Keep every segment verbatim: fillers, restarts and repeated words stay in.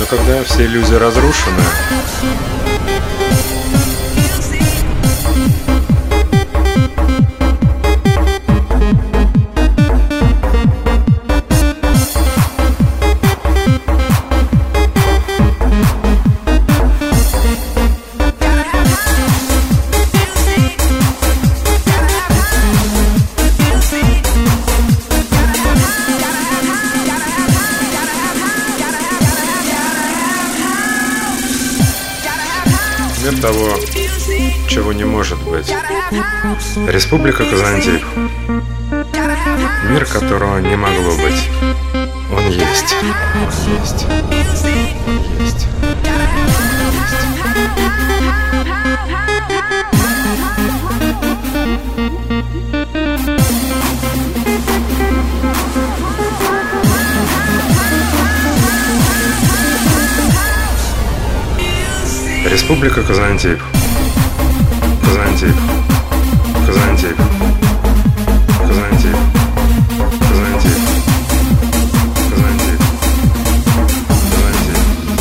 Но когда все иллюзии разрушены, мир того, чего не может быть. Республика Казантип. Мир, которого не могло быть. Он есть. Он есть. Он есть. Республика Казантип. Казантип. Казантип. Казантип. Казантип. Казантип. Казантип.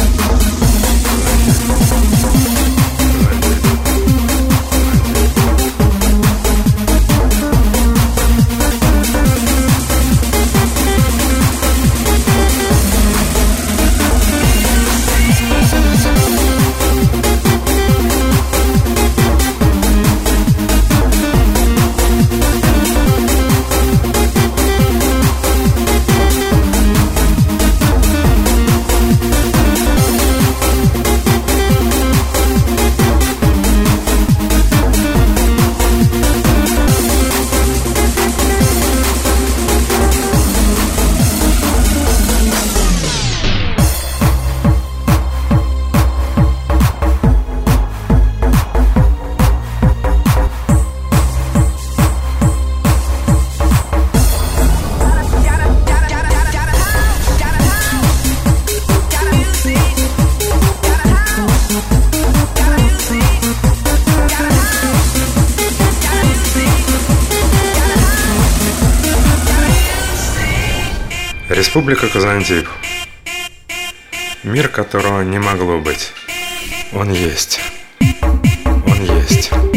Республика Казантип. Мир, которого не могло быть. Он есть. Он есть.